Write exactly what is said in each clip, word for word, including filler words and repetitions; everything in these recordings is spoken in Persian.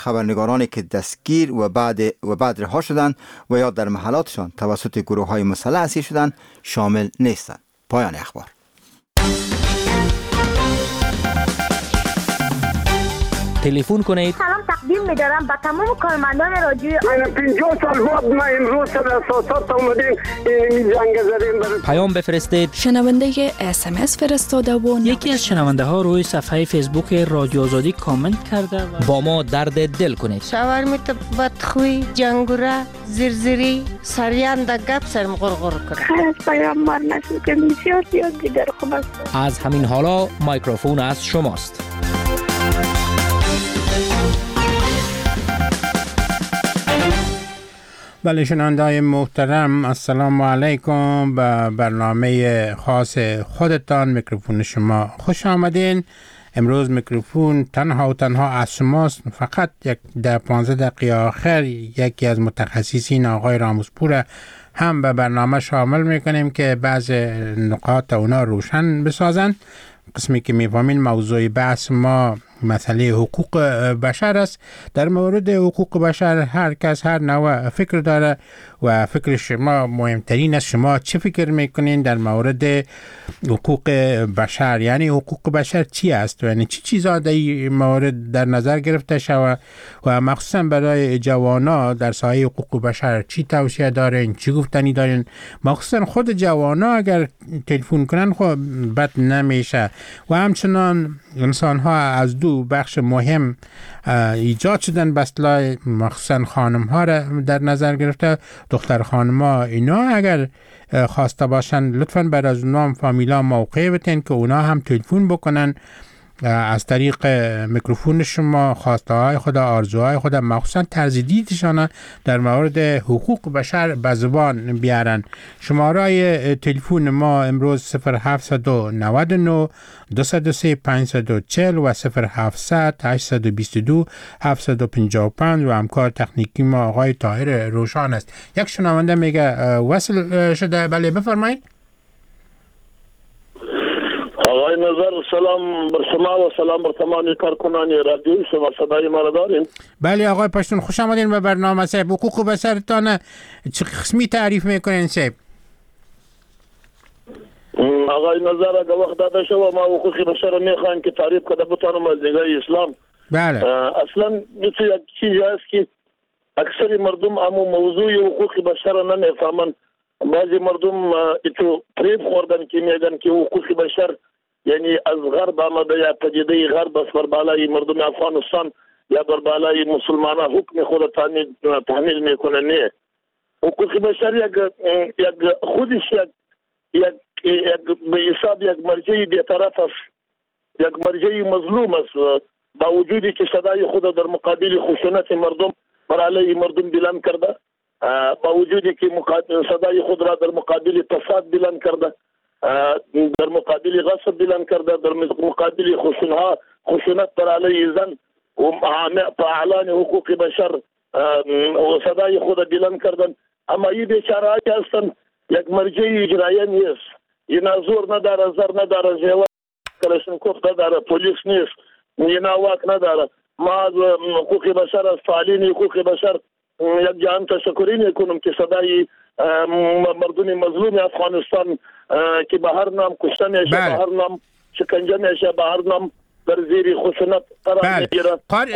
خبرنگارانی که دستگیر و بعد و بعد رها شدند و یا در محلاتشان توسط گروه‌های مسلح اسیر شدند شامل نیستند. پایان اخبار. تلفن کنید. سلام تقدیم می‌دارم به تمام کارمندان رادیو. من پنجاه سال بعد ما امروز سر اساسات اومدیم این جنگ زدیم. پیام بفرستید. شنونده اس ام اس فرستاده و یکی از شنونده ها روی صفحه فیسبوک رادیو آزادی کامنت کرده و با ما درد دل کنید. شاورمیت بدخوی جنگوره زرزری سریان د گپ سرم غرغر کنه. خیر پیامبر نشد که بسیار زیاد دیگر خوب است. از همین حالا میکروفون از شماست. بله شنونده‌های محترم، السلام علیکم. به برنامه خاص خودتان میکروفون شما خوش آمدین. امروز میکروفون تنها و تنها از شماست. فقط یک ده پانزده دقیقه آخر یکی از متخصصین آقای راموسپور هم به برنامه شامل میکنیم که بعض نقاط اونا روشن بسازن. قسمی که میفهمین موضوع بحث ما مسئله حقوق بشر است. در مورد حقوق بشر هر کس هر نوع فکر داره و فکر شما مهمترین است. شما چه فکر میکنین در مورد حقوق بشر؟ یعنی حقوق بشر چی است؟ یعنی چی چیزا در این مورد در نظر گرفته شود و مخصوصا برای جوانا در سایه حقوق بشر چی توصیه دارین؟ چی گفتنی دارین؟ مخصوصا خود جوانا اگر تلفن کنن خب بد نمیشه. و همچنان انسان ها از دو بخش مهم ایجاد شدن به اصطلاح مخصوصا خانم ها را در نظر گرفته. دختر خانم ها اینا اگر خواسته باشن لطفاً بر از اونام فامیلا موقع بتین که اونا هم تلفن بکنن از طریق میکروفون شما خواسته های خود، آرزوهای خود، مخصوصا طرز دیدشان در مورد حقوق بشر به زبان بیارن. شماره تلفن ما امروز صفر هفت نه نه دو صفر سه پنج چهار صفر و صفر هفت هشت دو دو هفت پنج پنج و همکار تکنیکی ما آقای طاهر روشان است. یک شنونده میگه وصل شده. بله بفرمایید. آقای نظر سلام بر شما و سلام بر تمام کارکنان رادیو شما. صدای ما را دارین؟ بله آقای پشتون خوش آمدین به برنامه. صاحب حقوق بشرتان چه قسمی تعریف میکنین صاحب؟ آقای نظر اگر وقت داده شو ما حقوق بشر میخوایم که تعریف کنه بتانم از نگاه اسلام. بله اصلا مثل یک چیزی است که اکثر مردم امو موضوع حقوق بشر نمیفهمن. بعضی مردم ایتو پریب خوردن که میگن که حقوق بشر یعنی از غرب آمده یا پدیده غرب است بر بالای مردم افغانستان یا بر بالای مسلمانان حکم خود تحمیل میکنه. نه، حقوق بشر یک یک خودش یک یک به حساب یک مرجعی بی‌طرف است، یک مرجعی مظلوم است با وجودی که صدای خود در مقابل خشونت مردم بر علیه مردم بلند کرده، با وجودی که صدای خود را در مقابل فساد بلند کرده، در مقابل غصب بلند کرده، در مقابل خشونت خشونت بر علیه زن و اعلان حقوق بشر و صدای خود بلند کردن. اما این بیچاره هستند یک مرجع اجرایی نیست. اینا زور نداره، زر نداره، زیوار کلاشنکوف نداره، پلیس نیست، اینا واک نداره. ما از حقوق بشر از فعالین حقوق بشر یک جان تشکری میکنم که صدای مردم مظلوم افغانستان که به هر نام کشته میشه، به هر نام شکنجه میشه، به هر نام در زیر خشونت قرار میگیره.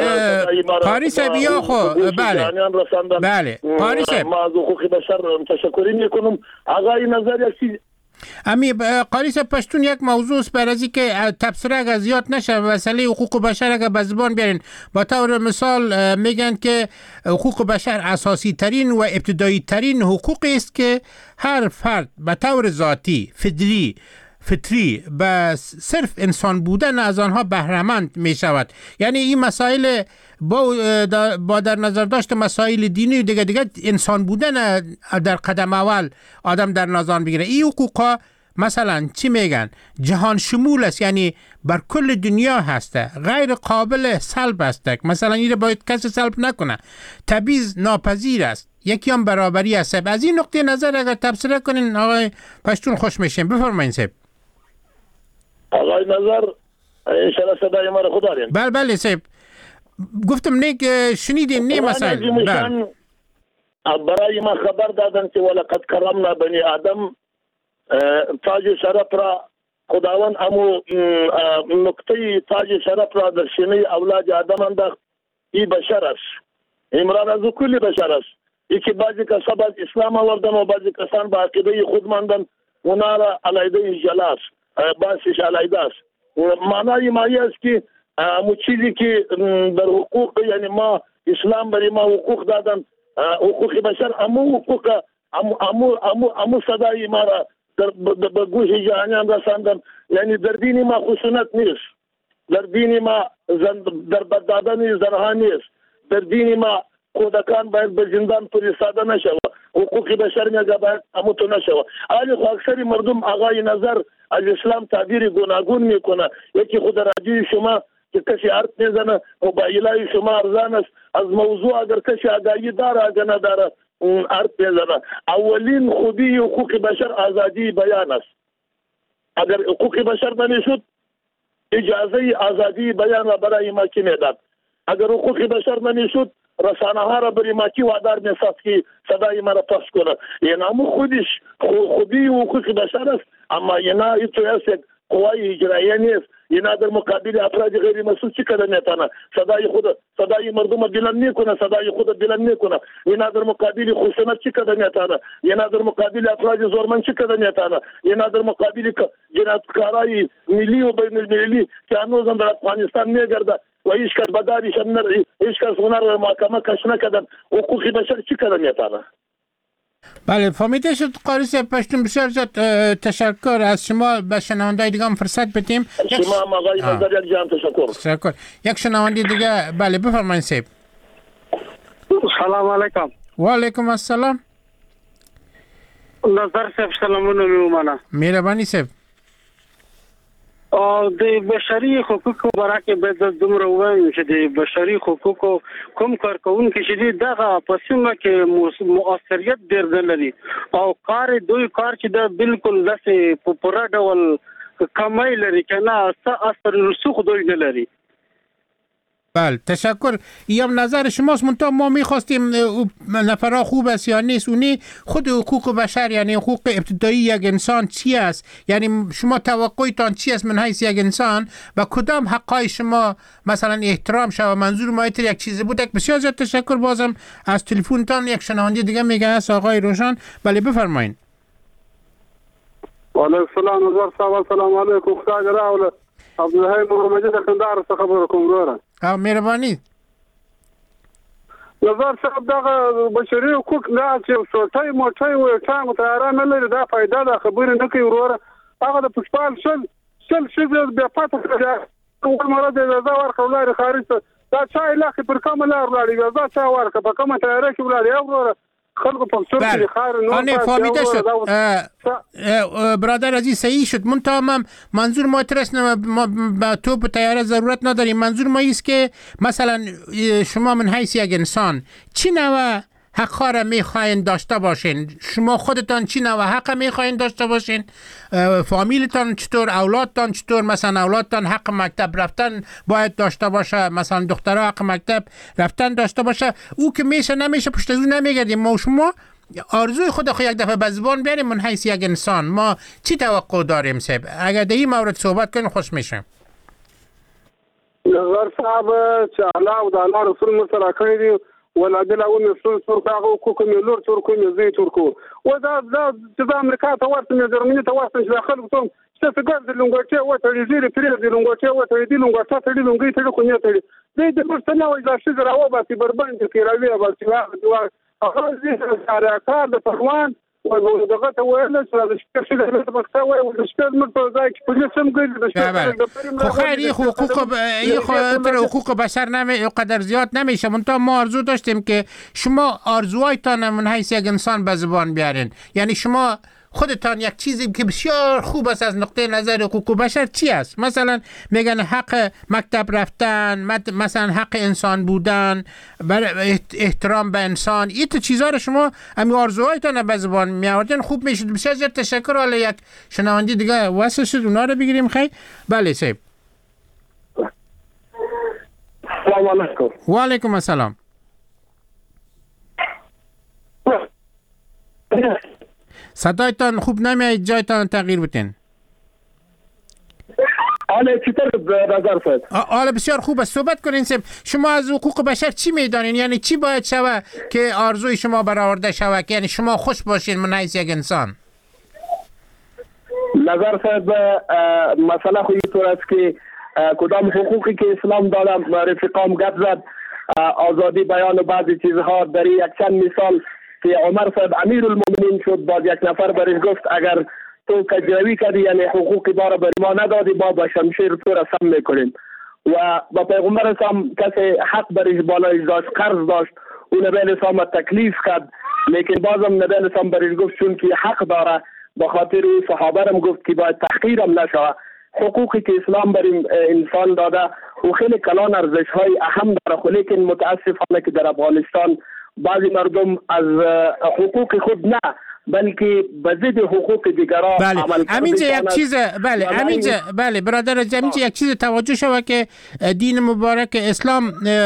قاری صاحب یا خو بله بله قاری صاحب ما از حقوق بشر تشکری میکنم. آقای نظر یک امی قاری صاحب پشتون یک موضوع است بر ازی که تبصره اگر زیاد نشه مسئله حقوق بشر اگر به زبان بیارین. با طور مثال میگن که حقوق بشر اساسی ترین و ابتدایی ترین حقوقی است که هر فرد به طور ذاتی فطری فطری به صرف انسان بودن از آنها بهره‌مند می شود. یعنی این مسائل با, با در نظر داشت مسائل دینی و دیگه دیگه انسان بودن در قدم اول آدم در نظر بگیره. این حقوقا مثلا چی میگن؟ جهان شمول است، یعنی بر کل دنیا هسته، غیر قابل سلب است. مثلا این باید کسی سلب نکنه، تبعیض ناپذیر است، یکی هم برابری است. از این نقطه نظر اگر تبصره کنین آقای پشتون خوش میشیم. بفرمایید صاحب. آقای نظر انشاءالله صدای ما رو خود دارین؟ بله بله صاحب. گفتم نیک شنیدین نه مثلا برای ما خبر دادن که ولقد کرمنا بنی آدم تاج شرف را خداوند امو نقطه تاج شرف را در سینه اولاد آدم انداخت. این بشر است، عمران از کل بشر است. یکی بعضی کسان باز اسلام آوردن و بعضی کسان با عقیده خود ماندن، اونا را علیده جلاس باسش علیده است. معنای مایی است که امو چیزی که در حقوق یعنی ما اسلام برای ما حقوق دادن، حقوق بشر امو حقوق امو امو امو امو صدای ما را در به گوش جهانیان رساندن. یعنی در دین ما خشونت نیست، در دین ما در بد دادن زنها نیست، در دین ما کودکان باید به زندان فرستاده نشود، حقوق بشر میگه باید اموتو نشود. ولی خو اکثر مردم آقای نظر از اسلام تعبیر گوناگون میکنه. یکی خود رادیوی شما که کسی حرف میزنه، موبایلای شما ارزان است، از موضوع اگر کسی آگاهی داره اگر نداره حرف میزنه. اولین خوبی حقوق بشر آزادی بیان است. اگر حقوق بشر نمیشد اجازه آزادی بیان را برای ما کی میداد؟ اگر حقوق بشر نمیشد رسانه ها را برای ما کی وادار میساخت که صدای ما را پخش کنه؟ یعنی همون خودش خوبی حقوق بشر است، اما اینا ایتو است قوای اجراییه نیست. اینا در مقابل افراد غیر مسئول چی کردن میتونه؟ صدای خود صدای مردم بلند میکنه، صدای خود بلند میکنه. اینا در مقابل خشونت چی کردن میتونه؟ اینا در مقابل افراد زورمند چی کردن میتونه؟ اینا در مقابل جنایتکارای ملی و بین المللی که هنوز در افغانستان میگرده و هیچ کس بداریش نر هیچ کس هنر محکمه کش نکردن. حقوق بشر چی کردن میتونه؟ بله فهمیده شد قاری صاحب پشتون. بسیار زیاد تشکر از شما. به شنوندای دیگه هم فرصت بدیم. شما هم آقای نظر یک جان تشکر. تشکر. یک شنونده دیگه. بله بفرمایید صاحب. سلام علیکم. و علیکم السلام. نظر صاحب سلامونه میومنه. مهربانی صاحب. د بشري حقوقو برکه به د دومره وایم چې د بشري حقوقو کوم کارکونکي چې دي دغه په سیمه کې مؤثریت ډېر نه لري او کار دوی کار چې د بالکل داسې په پوره ډول کمای لري که نه څه اثر رسوخ دوی نه لري. بله تشکر. این نظر شماست. منتها ما میخواستیم نفرها خوب است یا نیست. اونی خود حقوق بشر یعنی حقوق ابتدایی یک انسان چی است؟ یعنی شما توقعتان چی است من حیث یک انسان و کدام حقای شما مثلا احترام شود؟ منظور ما ایتر یک چیزی بود. بسیار زیاد تشکر. بازم از تلفنتان یک شنونده دیگه میگه است آقای روشن. بله بفرمایید. و علیکم السلام. نظر صاحب سلام علیکم. خدا جلاله عبدالحی محمدی د کندهار څخه خبره کوم وروره. او مهرباني. نظر صاحب دغه بشري حقوق نه چې څوټای موټای و ټانګ تیاره نه لري دا فایده ده خبرې نه کوي وروره. هغه د پښپال شل شل شل بیا پاتې کړه مراد اجازه ورکړه لارې خارج ته دا چا علاقې پر کومه لار ولاړې اجازه چا ورکړه په کومه تیاره کې ولاړې وروره خلق پاکستان بله. آنه فهمیده شد برادر عزیز صحیح شد. منتها من منظور ما ترس ما با تو به تیاره ضرورت نداریم. منظور ما است که مثلا شما من حیث یک انسان چی نوع حقا را میخواین داشته باشین؟ شما خودتان چی نوع حق میخواین داشته باشین؟ فامیلتان چطور؟ اولادتان چطور؟ مثلا اولادتان حق مکتب رفتن باید داشته باشه، مثلا دخترها حق مکتب رفتن داشته باشه. او که میشه نمیشه پشت از او نمیگردیم. ما شما آرزوی خود خود یک دفعه به زبان بیاریم من حیث یک انسان ما چی توقع داریم صاحب؟ اگر در این مورد صحبت کنیم خوش میشم. نظر صاحب چې الله او د الله رسول مسره کړی دی ولا د لاون رسول تور کاغه کو کوم لور تور کوم زی تور کو و دا د امریکا ته ورته مې جرمني ته ورته چې خلک ته څه څنګه د لونګوټه و ته ریزي پرې د لونګوټه و ته دی لونګوټه ته دی لونګي ته کو نه ته دی د څه نه وای دا چې راو باسي بربند کې راوي باسي وا هغه دې سره کار د پروان و دغه ته ویل چې د شپږ د مکتب وای او د شپږ مر په ځای کې پولیس هم ګرځي د شپږ خو خیلی حقوق این خاطر حقوق بشر نمی قدر زیاد نمیشه. منتها ما آرزو داشتیم که شما آرزوهایتان من حیث یک انسان به زبان بیارین. یعنی شما خودتان یک چیزی که بسیار خوب است از نقطه نظر حقوق بشر چی است؟ مثلا میگن حق مکتب رفتن، مثلا حق انسان بودن، احترام به انسان. این تو چیزا رو شما امی آرزوهایتان به زبان می آوردین خوب میشد. بسیار زیاد تشکر. حالا یک شنونده دیگه واسه شد اونا رو بگیریم. خیلی بله صاحب. سلام علیکم. و علیکم السلام. صدایتان خوب نمیاد، جایتان تغییر بتین. حالا چطور نظر فد؟ حالا بسیار خوب است. صحبت کنین سب. شما از حقوق بشر چی میدانین؟ یعنی چی باید شوه که آرزوی شما برآورده شوه، که یعنی شما خوش باشین من حیث یک انسان؟ نظر فد مسئله خو اینطور است که کدام حقوقی که اسلام داده رفیقام گپ زد، آزادی بیان و بعضی چیزها در یک چند مثال که عمر صاحب امیر المؤمنین شد، باز یک نفر برش گفت اگر تو کجروی کردی یعنی حقوقی بارا بر ما ندادی، با با شمشیر تو را سم میکنیم. و با پیغمبر اسلام کسی حق برش بالایش داشت، قرض داشت، او نبی اسلام تکلیف کرد، لیکن بازم نبی اسلام برش گفت چون که حق داره، با خاطر صحابه هم گفت که باید تحقیرم نشه. حقوقی که اسلام بر انسان داده و خیلی کلان ارزش های اهم داره، خو لیکن متاسفانه که در افغانستان بعضی مردم از حقوق خود نه بلکه به ضد حقوق دیگران بله. عمل کرده. همینجا یک چیز بله همینجا بله برادر از همینجا یک چیز توجه شوه که دین مبارک اسلام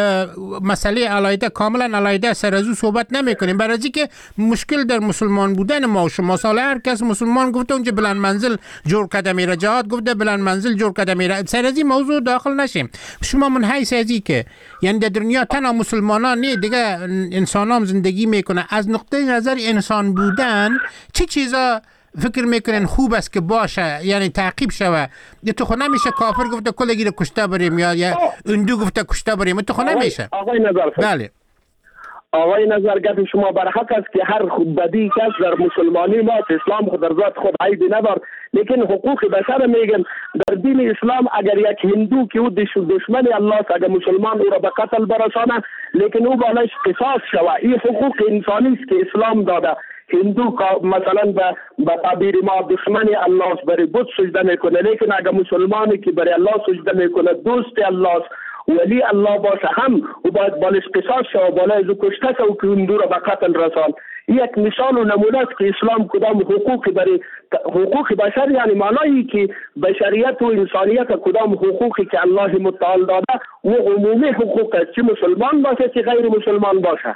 مسئله علیحده کاملا علیحده سر از او صحبت نمی کنیم، برای اینکه مشکل در مسلمان بودن ما و شما. سال هر کس مسلمان گفته اونجا بلند منزل جور کرده میره، جهاد گفته بلند منزل جور کرده میره، سر از این موضوع داخل نشیم. شما من حیث ازی که یعنی در دنیا تنها مسلمانان نه، دیگه انسان هم زندگی میکنه. از نقطه نظر انسان بودن چه چیزا فکر میکنین خوب است که باشه یعنی تعقیب شوه؟ تو خود نمیشه کافر گفته کلگی رو کشته بریم یا یا اندو گفته کشته بریم، تو خود نمیشه. آقای نظر بله آقای نظر گفت شما بر حق است که هر بدی کس در مسلمانی ما اسلام خود در ذات خود عیبی ندار، لیکن حقوق بشر میگن در دین اسلام اگر یک هندو که او دشمن الله است اگر مسلمان او را به قتل برسانه لیکن او بالایش قصاص شوه، این حقوق انسانی است که اسلام داده. هندو مثلا به تعبیر ما دشمن الله است، برای بت سجده میکنه، لیکن اگر مسلمانی که برای الله سجده میکنه دوست الله است ولی الله باشه هم و باید بالش قصاص شو، بالای زو کشته و که هندو را به قتل رسان. یک مثال و نمونه است که اسلام کدام حقوق برای حقوق بشر یعنی معنایی که بشریت و انسانیت کدام حقوقی که الله متعال داده و عمومی حقوق است، چه مسلمان باشه چه غیر مسلمان باشه.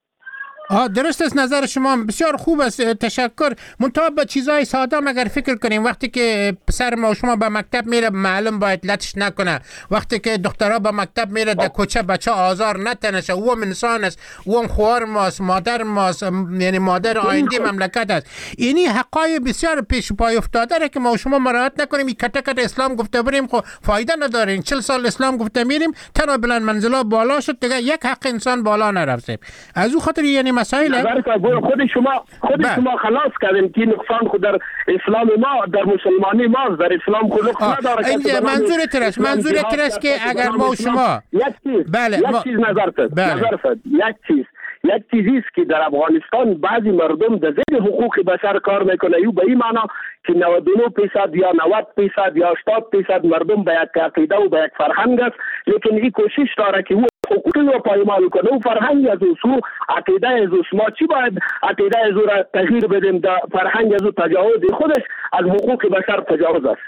آه درست است، نظر شما بسیار خوب است، تشکر. منتها به چیزای ساده اگر فکر کنیم، وقتی که پسر ما و شما به مکتب میره معلم باید لطش نکنه، وقتی که دخترها به مکتب میره در کوچه بچه آزار نتنشه، او هم انسان است، او هم خوار ماست، مادر ماست، یعنی مادر آینده مملکت است. اینی حقای بسیار پیش پای افتاده را که ما و شما مراعات نکنیم، این کته کته اسلام گفته بریم خب فایده نداره. چهل سال اسلام گفته میریم تنها بلند منزلا بالا شد دیگه یک حق انسان بالا نرفته. از او خاطر یعنی مسائل خود شما خود شما خلاص کردین که نقصان خود در اسلام ما در مسلمانی ما در اسلام خود نداره. اینجا منظور ترس منظور ترس که اگر ما و شما یک چیز بله یک چیز نظر کرد نظر کرد یک چیز یک چیزی است که در افغانستان بعضی مردم در ضد حقوق بشر کار میکنه، یو به این معنا که نود و نه درصد یا نود درصد یا هشتاد درصد مردم به یک عقیده و به یک فرهنگ است، لیکن این کوشش داره که او حقوقی رو پایمال کنه و فرهنگ از او عقیده از ما چی باید عقیده از او را تغییر بدیم، در فرهنگ از او تجاوز خودش از حقوق بشر تجاوز است.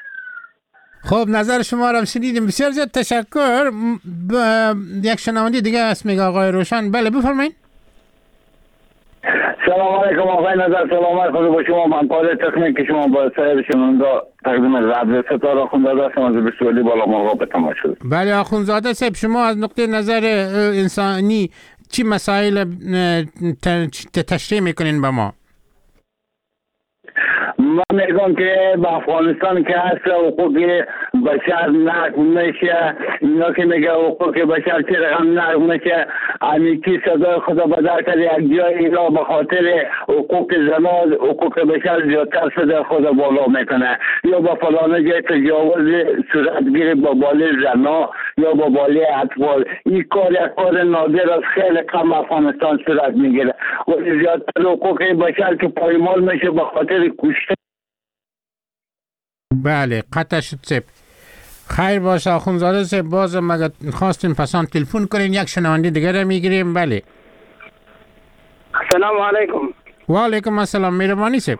خب نظر شما را شنیدیم، بسیار زیاد تشکر. ب... یک شنونده دیگه است میگه آقای روشن. بله بفرمایید. سلام علیکم آقای نظر، سلامت خود با شما. من پای تکنیک که شما با صاحب شنونده تقدیم رد ستاره آخونزاده هستم از بسیاری بالا مرغا به تماش شد. بله آخونزاده صاحب، شما از نقطه نظر انسانی چی مسائل تشریح میکنین به ما؟ من میگم که با افغانستان که هست حقوق بشر نقض میشه، اینا که میگه حقوق بشر چه رقم نقض میشه، امیکی صدای خدا بدر کرده یک جای اینا به خاطر حقوق زنان حقوق بشر زیادتر صدای خدا بالا میکنه، یا با فلانه جای تجاوز صورت گیری با بالی زنان یا با بالی اطفال. این کار یک کار نادر از خیلی کم افغانستان صورت میگیره و زیادتر حقوق بشر که پایمال میشه به خاطر کشته. بله قطع شد سب. خیر باشه آخونزاده سب، باز مگه خواستین پسان تلفن کنین یک شنونده دیگر رو میگیریم. بله سلام علیکم. و علیکم السلام. مهربانی سب.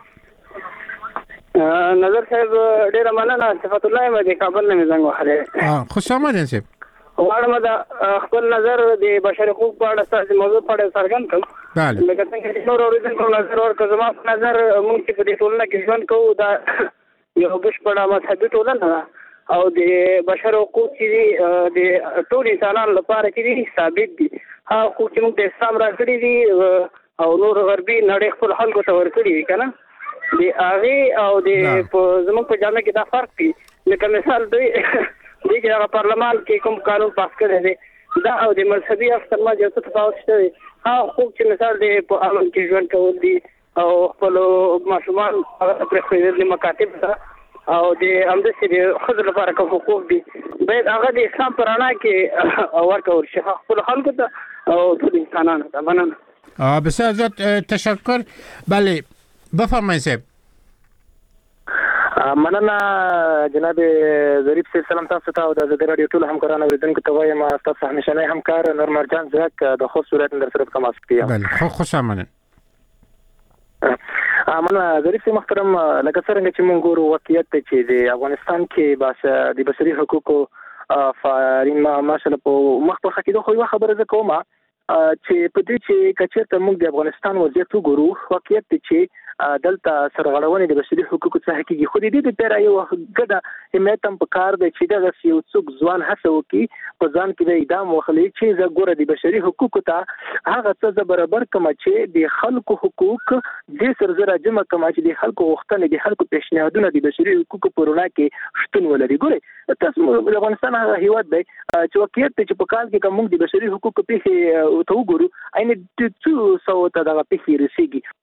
نظر صاحب ډیره مننه. صفت الله مدي کابل نه زنګ وهله. اه خوش آمدین سب. غواړم د خپل نظر د بشري حقوق په اړه ستاسو موضوع په اړه څرګند کړم. بله لکه څنګه چې نور اوریدونکو نظر ورکړ، زما په نظر موږ چې په دې ټولنه کې ژوند کوو دا یو بشپړه مذهبي ټولنه ده او د بشر حقوق چې د ټول انسانانو لپاره چې دي ثابت دي. هغه حقوق چې موږ د اسلام راکړي دي او نور غربي نړۍ خپل خلکو ته ورکړي دي که نه، د هغې او د زموږ په جامعه کې دا فرق دي. لکه مثال دوی دوی چې هغه پارلمان کې کوم قانون پاس کړی دی دا او د مذهبي اړخ ترمنځ یو څه تفاوت شته دی. هغه حقوق چې مثال د په امن کې ژوند کول دي او خپلو ماشومان هغه ته پرېښودل دي مکاتب ته او د همداسې د ښځو لپاره کوم حقوق دي باید هغه د اسلام په رڼا کې ورکول شي خپلو خلکو ته او ټول انسانانو ته. مننه. بسیار زیاد تشکر. بله بفرمایید صاحب. مننه جناب ظریف صاحب، سلام تاسو ته او د ازادي راډیو ټول همکارانو اوریدونکو ته وایم تاسو همیشنی همکار نور مرجان زیک د خوست ولایت در سره کوم اسپیا. بله خو خوش آمدید. مننه ظریف صاحب محترم. لکه څنګه چې موږ ګورو واقعیت دی چې د افغانستان کې باشه د بشري حقوقو فارین ماشاءالله په مخ په خکې خو یو خبره زه کوم چې په دې چې کچېرته موږ د افغانستان وضعیت وګورو واقعیت دی چې دلته سرغړونې د بشري حقوقو څخه کېږي، خو د دې لپاره یو ګډه حمایت هم پکار دی چې دغه یو څوک ځوان هڅه وکړي په ځان کې د اقدام واخلي چې زه ګوره د بشري حقوقو ته هغه څه زه برابر کړم چې د خلکو حقوق دې سره زه راجمع کړم چې د خلکو غوښتنې د خلکو پیشنهادونه د بشري حقوقو په رڼا کې شتون ولري. ګورئ تاسو د افغانستان هغه هیواد دی چې واقعیت دی چې په کال کې موږ د بشري حقوقو پیښې ته وګورو عین د څو سوو ته دغه پیښې رسیږي.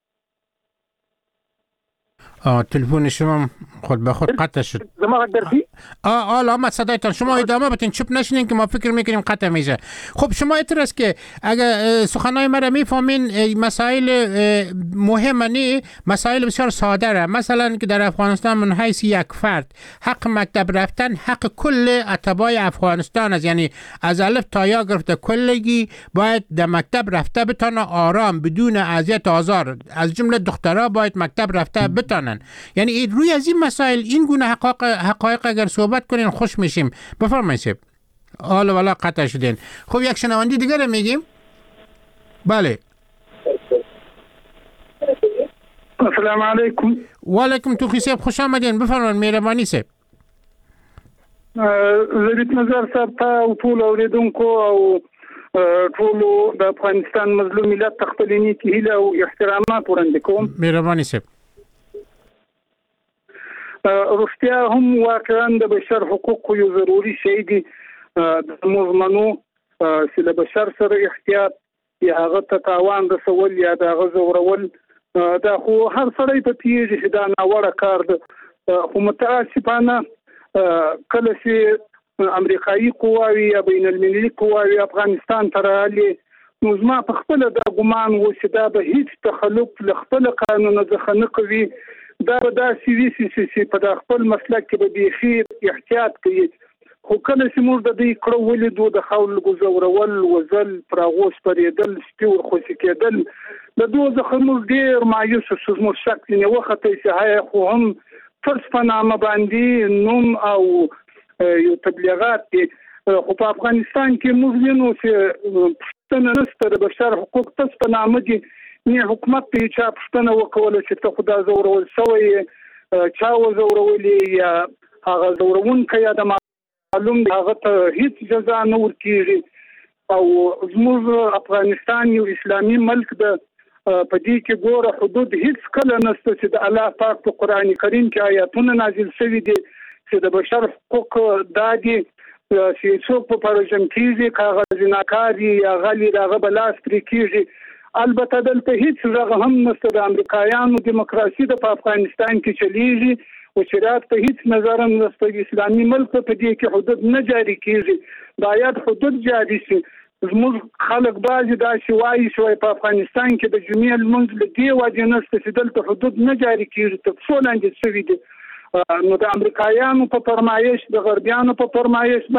تلفن شما خود به خود قطع شد. زما درسی؟ آه آه لامت صدایتان شما ادامه بتین چپ نشینین که ما فکر میکنیم قطع میشه. خب شما اعتراض که اگر سخنهای مرا میفهمین مسائل مهم نی، مسائل بسیار ساده را. مثلا که در افغانستان من حیث یک فرد حق مکتب رفتن حق کل اتباع افغانستان است، یعنی از الف تا یا گرفته کلگی باید در مکتب رفته بتانه آرام بدون اذیت آزار، از جمله دخترها باید مکتب رفته بتانه. یعنی روی از این مسائل این گونه حقایق حقایق اگر صحبت کنین خوش میشیم. بفرمایید صاحب. حالا والا قطع شدین. خب یک شنوندی دیگه میگیم. بله. السلام علیکم. و علیکم توخی صاحب خوش آمدین. بفرمایید مهربانی صاحب. ظریف نظر صاحب ته او ټول اوریدونکو او ټول د افغانستان مظلوم ملت تخپلینی کی هیله او احترامات وړاندې کوم. مهربانی صاحب. رښتیا هم واقعا د بشر حقوق یو ضروري شی دی. د مزمنو چې د بشر سره احتیاط یا هغه ته تاوان رسول یا د هغه زورول دا خو هر سړی ته پیږي چې دا ناوړه کار ده. خو متاسفانه کله چې امریکایي قواوي یا بین المللي قواوي افغانستان ته راغلي نو زما په خپله دا ګمان و چې دا به هیڅ تخلف له خپل قانون څخه نه کوي. دا به داسې وي چې په دا خپل مسلک کې به بیخي احتیاط کوي. خو کله چې موږ د دوی کړه ولیدو د خلکو زورول وزل پر هغو سپرېدل سپي ورخوشي کېدل د دوی څخه موږ ډېر مایوس شو. زموږ شک ځینې وختې چې هیا خو هم فرض په نامه باندې نوم او یو تبلیغات دي. خو په افغانستان کې موږ وینو چې پوښتنه نشته د بشر حقوق تاسو په نامه دي نه حکومت په چا پښتنه وکوله چې ته خدا زورول شوی چا وزورولې یا هغه زورونکی یا د معلوم هغه ته هیڅ جزا نه ورکېږي. او زموږ افغانستان یو اسلامي ملک ده، په دې کې ګوره حدود هیڅ کله نشته چې د الله پاک په قرآن کریم کې آیاتونه نازل شوي دي چې د بشر حقوق دا دي چې څوک په پروژن کېږي که هغه زناکار یا غلي د هغه به لاس پرې کېږي. البته دلته هیڅ غږ هم نشته. د امریکایانو دیموکراسي د په افغانستان کې چلیږي او شریعت په هیڅ نظر هم نشته. اسلامي ملک په دې کې حدود نه جاری کېږي. باید حدود جاری شي. زموږ خلک بعضې داسې وایي چې په افغانستان کې د جمعې لمونځ له دې وجې نشته چې دلته حدود نه جاری کېږي، تر څو لاندې شوي دي. نو د امریکایانو په فرمایش د غربیانو په فرمایش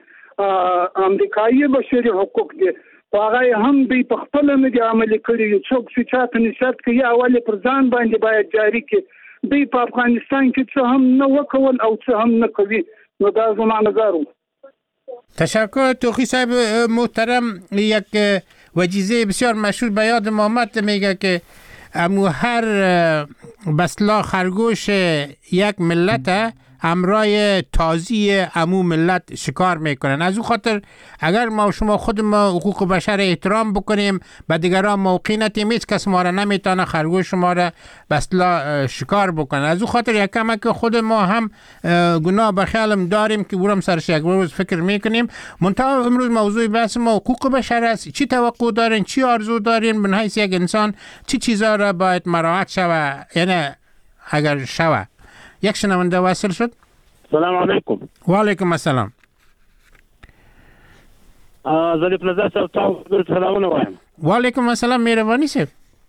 باندې امریکایي بشري حقوق دي هغه هم دوی په خپل نه دي عملي کړي. څوک چې چاته نشات کوي اول پر ځان باندې باید جاری کړي. دوی په افغانستان کې څه هم نه وکول او څه هم نه کوي. نو دا زما نظر و. تشکر توخی صاحب محترم. یک وجیزه بسیار مشهور به یاد آمد، میگه که امو هر بسلا خرگوش یک ملت امرای تازی امو ملت شکار میکنن. از او خاطر اگر ما و شما خود ما حقوق بشر احترام بکنیم، به دیگران موقعی ندیم، هیچ کس ما را نمیتونه خرگوش ما را بسلا شکار بکنه. از او خاطر یک کمک که خود ما هم گناه به خیالم داریم که برم سرش یک روز فکر میکنیم. منتها امروز موضوع بحث ما حقوق بشر است. چی توقع دارین، چی آرزو دارین من حیث یک انسان، چی چیزا را باید مراعات شوه، یعنی اگر شوه. یک شنونده وصل شد. سلام علیکم. و علیکم السلام. ظریف نظر صاحب تاسو سلامونه وایم. و علیکم السلام مهرباني صاحب.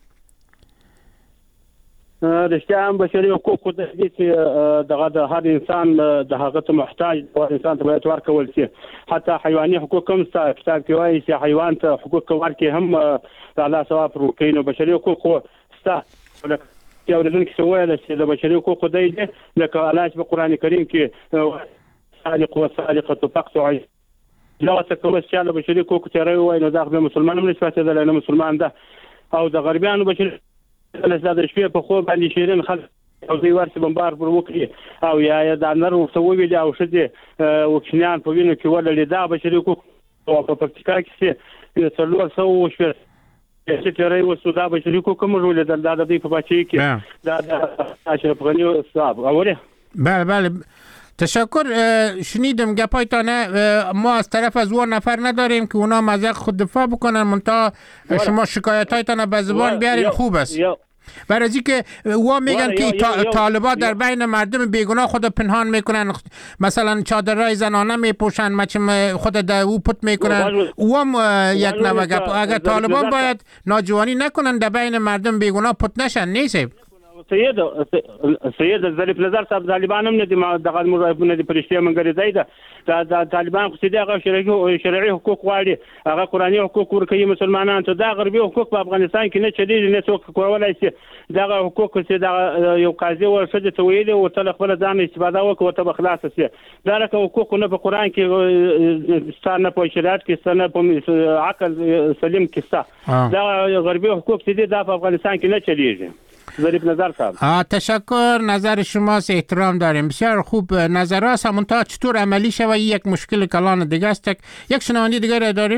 رښتیا هم بشري حقوق د دې چې دغه د هر انسان د هغه ته محتاج او انسان ته باید ورکول شي. حتی حیواني حقوق هم ستا کتاب کې وایي چې حیوان ته حقوق ورکړي هم د الله ثواب ورکوي. نو بشري حقوق ستا یو د دې کې وایي چې د بشري حقوق دی لکه الله په قران کریم کې صادق او صادقه تقطع لو تکوم چې د بشري حقوق تیری وایي نو دا مسلمان هم نسبت دی، نه مسلمان ده. او د غربیانو بشري د شپې په خو باندې شیرین خلک او دوی ورته بمبار پر وکړي او یا د نر ورته ویل او شته وکشنیان په وینو کې ولې دا بشري حقوق او په پرتیکا کې چې څلور سو شپې چې تیری وسو دا بشري حقوق کوم رول د د دې په بچی کې دا د اشرف غنی صاحب اوله. بله بله تشکر. شنیدم گپایتانه. ما از طرف از اون نفر نداریم که اونا مزق خود دفاع بکنن، منتها شما شکایتایتان به زبان بیارین خوب است. برای از که او میگن که طالبان در بین مردم بیگناه خود پنهان میکنن، مثلا چادرای زنانه میپوشن، مچم خود در او پت میکنن. او هم یک نوع گپ. اگر طالبان باید ناجوانی نکنن در بین مردم بیگناه پت نشن. نیست سید سید ظریف نظر صاحب طالبان هم نه دي دغه مرابونه دي پرشتي منګری ځای ده. دا طالبان خو دې هغه شرعي شرعي حقوق غواړي، هغه قرآني حقوق ورکوي مسلمانانو ته. دا غربي حقوق په افغانستان کې نه چلیږي، نه څوک کولای شي دغه حقوق چې دا یو قاضي ورشد ته ویلي او تل خپل ځان استفاده وکړي ته بخلاص شي. دا لکه حقوق نه په قرآن کې ستانه په شریعت کې ستانه په عقل سلیم کې ستا. دا غربي حقوق چې دا په افغانستان کې نه چلیږي. ظریف نظر صاحب تشکر. نظر شما احترام داریم. بسیار خوب نظر است. منتها چطور عملی شود یک مشکل کلان دیگه است. یک شنونده دیگه را داریم.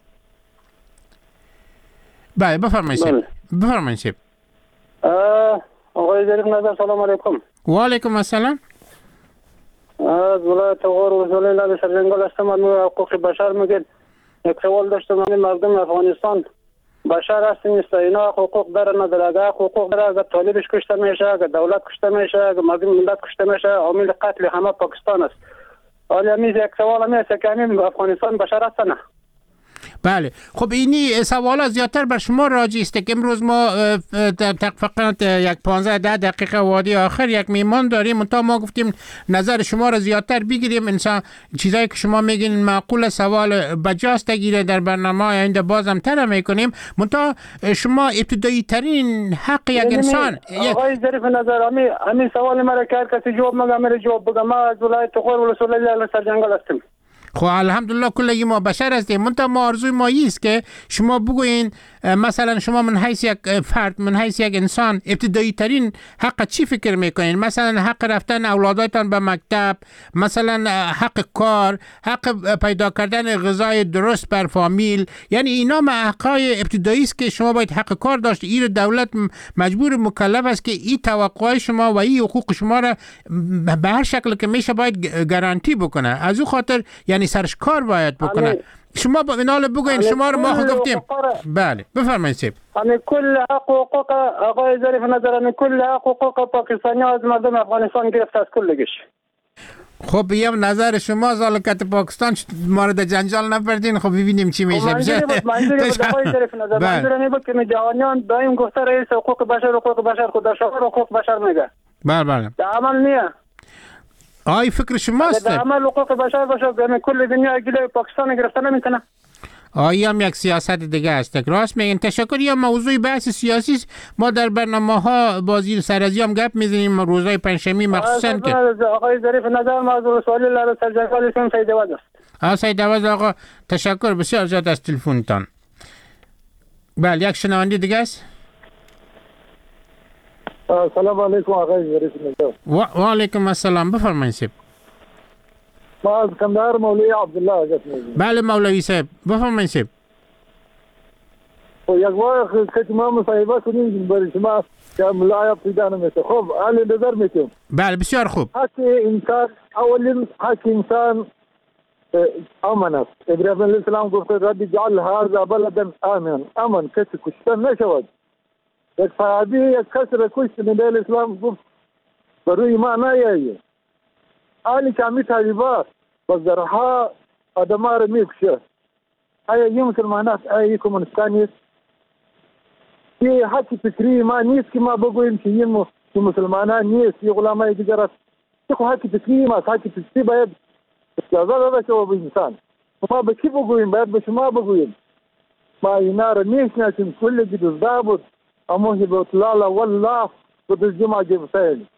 بله بفرمایید. بفرمایید. آقای ظریف نظر سلام علیکم. و علیکم السلام. از ولایت غور ولسوالی لب سرجنگل هستم. من حقوق بشر میگید یک سوال داشتم. من مردم افغانستان بشر هستیم است، اینا حقوق داره نداره؟ اگر حقوق داره، اگر طالبش کشته میشه، اگر دولت کشته میشه، اگر مردم ملت کشته میشه، عامل قتل همه پاکستان است. حالا همیشه یک سوال همیشه که همین افغانستان بشر است نه؟ بله خب اینی سوال زیادتر بر شما راجع است که امروز ما فقط یک پانزده ده دقیقه وادی آخر یک میمان داریم. منتها ما گفتیم نظر شما را زیادتر بگیریم. انسان چیزایی که شما میگین معقول سوال بجاست گیره در برنامه آینده بازم تر میکنیم. منتها شما ابتدایی ترین حق یک انسان. آقای ظریف نظر همین همین سوال مرا کرد کسی جواب مگه مرا جواب بگم. ما از ولایت غور ولسوالی لب سرجنگل هستیم. خب الحمدلله کلگی ما بشر هستیم. منتها ما آرزوی ما است که شما بگوین مثلا شما من حیث یک فرد، من حیث یک انسان ابتدایی ترین حق چی فکر میکنین؟ مثلا حق رفتن اولادایتان به مکتب، مثلا حق کار، حق پیدا کردن غذای درست بر فامیل. یعنی اینا حقای ابتدایی است که شما باید حق کار داشت. این دولت مجبور مکلف است که این توقعات شما و این حقوق شما را به هر شکل که میشه باید گارانتی بکنه. از او خاطر یعنی سرش کار باید بکنه. شما با اینال بگوین شما رو ما خود گفتیم. بله بفرمایید سیب. همین کل حقوق آقای ظریف نظر همین کل حقوق پاکستانی از مردم افغانستان گرفته از کلگیش. خب یه نظر شما زالکت پاکستان مورد جنجال نپردین. خب ببینیم چی میشه. منظوری بود منظوری بود آقای ظریف نظر منظور نمی بود که می جوانیان دائم گفته رئیس حقوق بشر حقوق بشر خود شعار حقوق بشر میگه. بله بله. در عمل نیه. آی فکر شماست. در عمل حقوق بشر باشه به کل دنیا گله پاکستان گرفته نمیکنه. آیی هم یک سیاست دیگه است. راست میگن. تشکر. یا موضوع بحث سیاسی ما در برنامه ها بازی سرازی هم گپ میزنیم روزهای پنجشنبه مخصوصا که آقای ظریف نظر موضوع سوالی لر سرجنگل اسم فیده است. سید عوض آقا تشکر بسیار زیاد از تلفنتان. بله یک شنونده دیگه است. سلام علیکم آقای رئیس نظام. و علیکم السلام، بفرمایید صاحب. ما از کندهار مولوی عبدالله حاجت میگم. بله مولوی صاحب بفرمایید صاحب. یک وقت که ما مصاحبه کنیم برای شما که ملای پیدا نمیشه. خب علی نظر میتونم. بله بسیار خوب. حق انسان اولین حق انسان امن است. ابراهیم علیه السلام گفت رب اجعل هذا بلدا آمنا، امن کسی کشته نشود. یک صحابی یک کس را کشت، نبی علیه السلام گفت بروی ما نیایی. حالی که همی طالبا بزرها آدما را میکشه. آیا یه مسلمان است؟ آیا یه کمونستانی است؟ یه حق فکری ما نیست که ما بگوییم که یه مسلمانان نیست، یه غلامای دیگر است. یه حق فکری ما، حق فکری باید اجازه داده شود به انسان. ما به کی بگوییم؟ باید به شما بگوییم. ما اینا را میشناسیم، کل دزدا بود، اما که به اطلاله والله بود الجمعه جبتین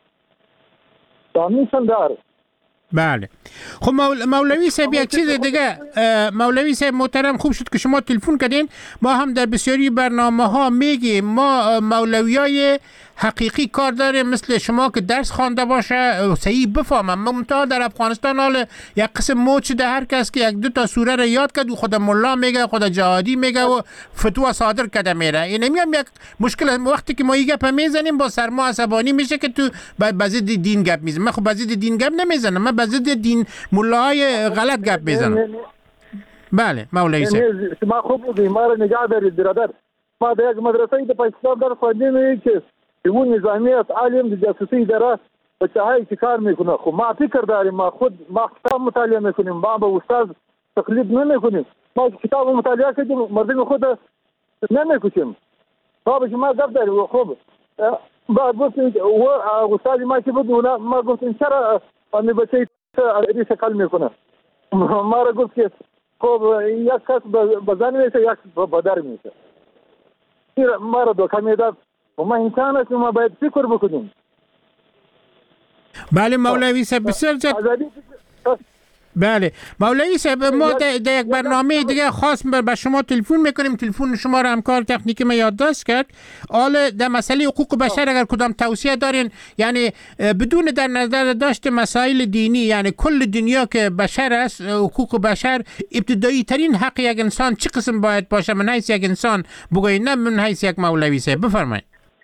دامیشن داره. بله خب مول... مولوی صاحب یک چیز دیگه، مولوی صاحب محترم خوب شد که شما تلفن کردین. ما هم در بسیاری برنامه ها میگیم ما مولویای حقیقی کار داریم مثل شما که درس خوانده باشه صحیح بفهمم. منتها در افغانستان حال یک قسم موج ده، هر کس که یک دو تا سوره را یاد کرد و خود ملا میگه، خود جهادی میگه و فتوا صادر کرده میره. این میام یک مشکل وقتی که ما یک گپ میزنیم با سرما عصبانی میشه که تو بازی دین گپ میزنم. من خب بازی دین گپ نمیزنم، من بازی دین ملاهای غلط گپ میزنم. بله مولوی صاحب شما خوب بودید، ما را نگاه دارید برادر. ما در یک مدرسه در پاکستان در خواندیم که اون نظامی است، عالم در جاسوسی اداره بچه‌هایی که کار میکنه. خب ما فکر داریم، ما خود ما کتاب مطالعه میکنیم، ما به استاد تقلید نمیکنیم. ما کتاب مطالعه کردیم مردم خود نمیکشیم. ما به شما گفت داریم. خب بعد گفتیم و استاد ما که بود ما گفتیم چرا آن بچه ریش کل میکنه؟ ما را گفت که خب یک کس به زن میشه، یک به در میشه. ما را دوکه میداد. ما انسان هستیم، ما باید فکر بکنیم. بله مولوی صاحب بسیار زیاد. بله مولوی صاحب ما در یک برنامه دیگه خاص به شما تلفن میکنیم. تلفن شما را همکار تکنیکی ما یادداشت کرد. حالا در مسئله حقوق بشر اگر کدام توصیه دارین، یعنی بدون در نظر داشت مسائل دینی، یعنی کل دنیا که بشر است، حقوق بشر ابتدایی ترین حق یک انسان چه قسم باید باشه؟ من حیث یک انسان بگویید، نه من حیث یک مولوی صاحب. بفرمایید.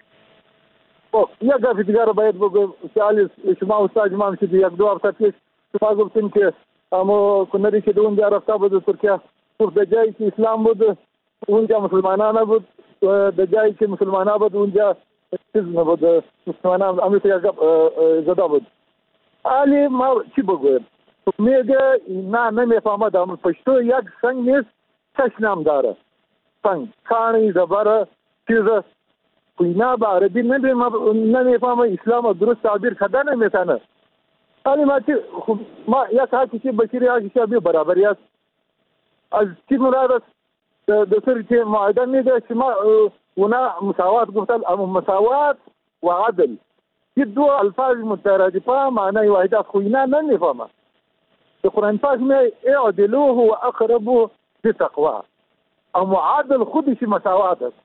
یک گفت دیگر باید بگویم که شما استاد امام شدی یک دو هفته پیش شما گفتیم که اما کنری که اونجا رفته بود ترکیه، در جایی که اسلام بود اونجا مسلمانان بود، در جایی که مسلمانان بود اونجا چیز نبود، مسلمانان امریکا زده بود. علی ما چی بگویم؟ میگه نه نمیفهمد. اما پشتو یک سنگ نیست، چش نام داره. سنگ کانی زبره چیز اینا به عربی نمیفهمه، اسلام درست تعبیر کرده نمیتونه. علی ما چی ما یک حقی که بشری حقی که برابری است. از چی مراد است؟ دستور که معاهده میده شما اونا مساوات گفتن، اما مساوات و عدل این دو الفاظ مترادفه معنی واحده است. خو اینا نمیفهمه. در قرآن پاک میگه اعدلوه و اقربوا للتقوی، اما عدل خودش مساوات است.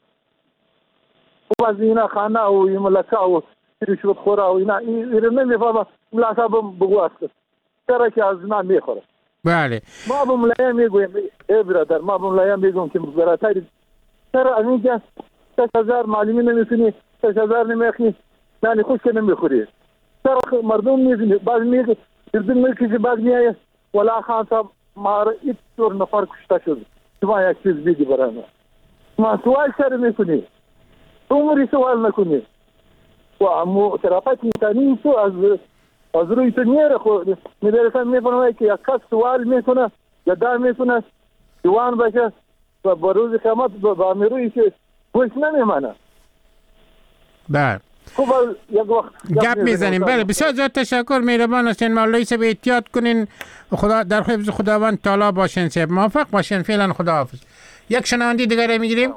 بعض اینا خانه و ملکه و رشوت خوره و اینا اینا نمیفهمه. ملا صاحب بگو است چرا که از اینا میخوره. بله ما به ملایا میگویم ای برادر، ما به ملایا میگویم که برادر چرا اینجا شش هزار معلمین نمیخونی، شش هزار نمیخونی، یعنی خوش که نمیخوری. چرا مردم میزنی؟ بعض میگه اردن میکشی، بعض میگه ولا خان صاحب ما ایت طور نفر کشته شد. شما یک چیز بیدی برای ما ما سوال چرا میکنی؟ عمری سوال نکنی. و اما شرافت انسانی تو از از روی تو میره. خود میدرسان میفهمه که یک کس سوال میکنه جدا میکنه جوان باشه و با روز قیامت با امیروی که گوش نمیمانه. بله خب یک وقت گپ میزنیم. بله بسیار زیاد تشکر، مهربان هستین مولوی صاحب، احتیاط کنین، خدا در حفظ خداوند تعالی باشین صاحب، موفق باشین. فعلا خداحافظ. یک شنونده دیگر میگیریم.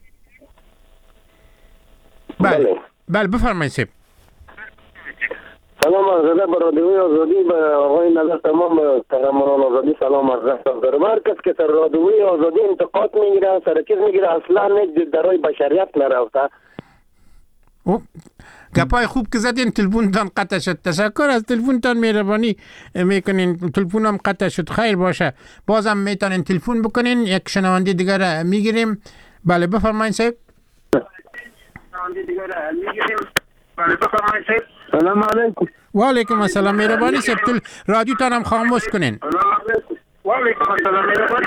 بله بله بفرمایید صاحب. سلام عرض ادب به رادیوی آزادی، به آقای نظر تمام قهرمانان آزادی سلام عرض دارم. هر کس که سر رادیوی آزادی انتقاد میگیره، سر چیز میگیره، اصلا درای بشریت نرفته. گپای خوب که زدین، تلفنتان قطع شد. تشکر از تلفنتان، مهربانی میکنین. تلفنم قطع شد، خیر باشه. بازم میتونین تلفن بکنین. یک شنونده دیگر میگیریم. بله بفرمایید صاحب. شنونده دیگر میگیریم. بله بفرمایید صاحب. سلام علیکم. و علیکم السلام. مهربانی صاحب تل رادیو تان هم خاموش کنین. و علیکم السلام. مهربانی.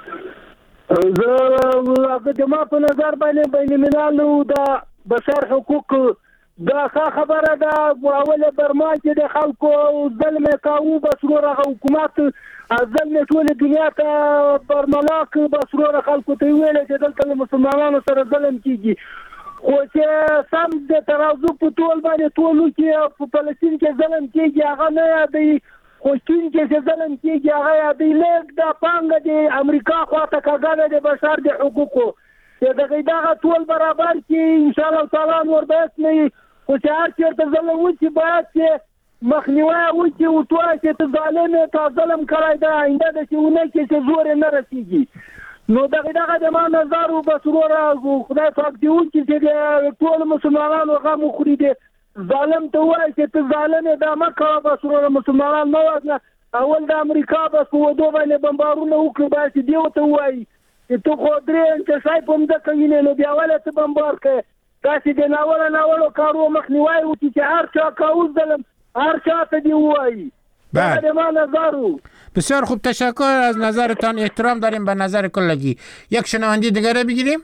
زه د ما په نظر باندې بین الملل او د بشر حقوق دا خبره ده. اول برما کې د خلکو ظلم کاوه، بس ورغه حکومت ظلم ټول دنیا ته برملاک، بس ورغه خلکو ته ویل چې دلته مسلمانانو سره ظلم کیږي. خو چې سم د ترازو په ټول باندې ټولو کې په فلسطین کې ظلم کیږي هغه نه یادوي، خو چین کې چې ظلم کیږي هغه یادوي. لږ د پانګه د امریکا خواته کاږه د بشر د حقوقو چې دغه دغه ټول برابر کړي ان شاء الله تعالی نور بس نه. خو چې هر چېرته ظلم وشي باید چې مخنیوی وشي او توایي چې ته ظالم یې، تا ظلم کړی ده، آینده ده چې ونه کړي چې زور یې نه رسېږي. نو دغه دغه د ما نظر و بس وروره خدای پاک دې وکړي چې د ټولو مسلمانانو غم وخوري. د ظالم ته ووایي چې ته ظالم یې، دا مه کوه، بس وروره مسلمانان مه وژنه. اول د امریکا بس په ودو باندې بمبارونه وکړي، باید چې دې ورته ووایي چې ته خو درې انچه شی په مځکه وینې، نو بیا ولې ته بمبار کوې؟ تاسې د ناوله ناولو کارو مخنیوی وکړي چې هر چا کاوه ظلم هر چا ته دې ووایي. دا د ما نظر و. بسیار خوب، تشکر از نظرتان. احترام داریم به نظر کلگی. یک شنونده دیگره بگیریم.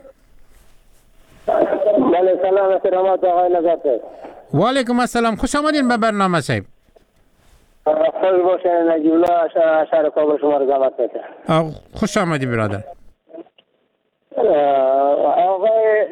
بله سلام احترامات آقای نظر صاحب. و علیکم السلام، خوش آمدین به برنامه صاحب. خوش باشین. نجیب الله شهر کابل شما رو زحمت میکنم. خوش آمدی برادر. آقای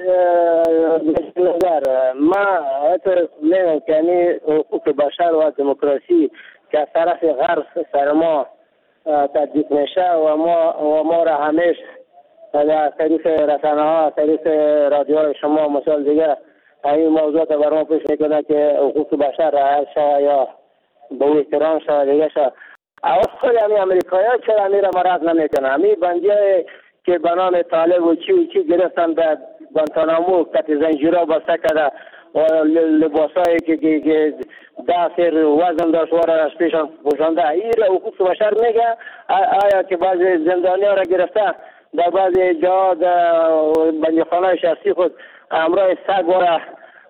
نظر، ما اعتراض میکنم که حقوق بشر و دموکراسی که از طرف غرب سر ما تطبیق میشه و ما و ما را همیشه از طریق رسانه ها، از طریق رادیو شما مثال دیگه این موضوعات بر ما پیش میکنه که حقوق بشر رعایت شود یا به احترام شود دیگه شود. اول خود همین امریکایی ها چرا همین را مراعات نمیکنه؟ همین بندی که به نام طالب و چی و چی گرفتن به گوانتانامو کت زنجیرها بسته کرده و لباسایی که که ده سر وزن داشت و را از پیشان پوشانده. این را حقوق بشر میگه؟ آیا که بعضی زندانی ها را گرفته در بعضی جا بندیخانه شخصی خود امرای سگ و را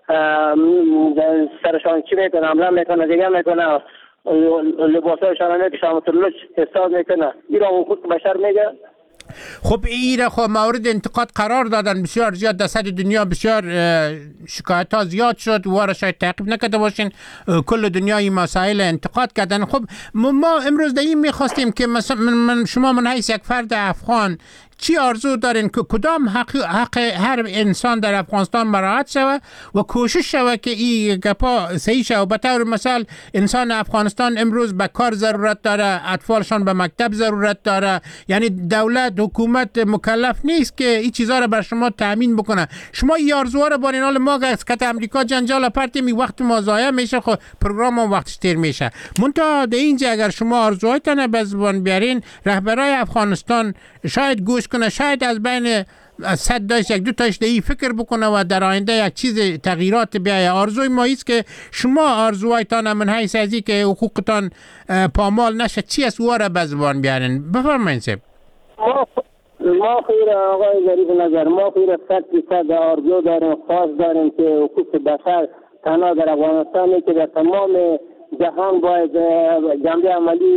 سرشان چی میکنه؟ حمله میکنه دیگه میکنه، لباسایشان را میکشه مطلوش حساب میکنه. این را حقوق بشر میگه؟ خب این خب مورد انتقاد قرار دادن بسیار زیاد در سطح دنیا، بسیار شکایت ها زیاد شد و را شاید تعقیب نکرده باشین، کل دنیا این مسائل انتقاد کردن. خب ما امروز در این میخواستیم که مثلا من شما من حیث یک فرد افغان چی آرزو دارین که کدام حق, حق هر انسان در افغانستان مراعات شود و کوشش شود که این گپا صحیح شود؟ به طور مثال انسان افغانستان امروز به کار ضرورت داره، اطفالشان به مکتب ضرورت داره، یعنی دولت حکومت مکلف نیست که این چیزها را بر شما تامین بکنه. شما این آرزوها را با این حال ما از کت امریکا جنجال پرتی می وقت ما ضایع میشه، خب پروگرام هم وقتش تیر میشه. منتها در اینجا اگر شما آرزوهایتان به زبان بیارین، رهبرای افغانستان شاید گوش کنه، شاید از بین صد داشت یک دو تاش دی فکر بکنه و در آینده یک چیز تغییرات بیایه. آرزوی ما ایست که شما آرزوهایتان من حیث ازی که حقوقتان پامال نشه چی است او را به زبان بیارین؟ بفرمایید صاحب. ما ما خیر آقای ظریف نظر، ما خیر صد درصد آرزو داریم، خواست داریم که حقوق بشر تنها در افغانستانی که در تمام جهان باید جنبه عملی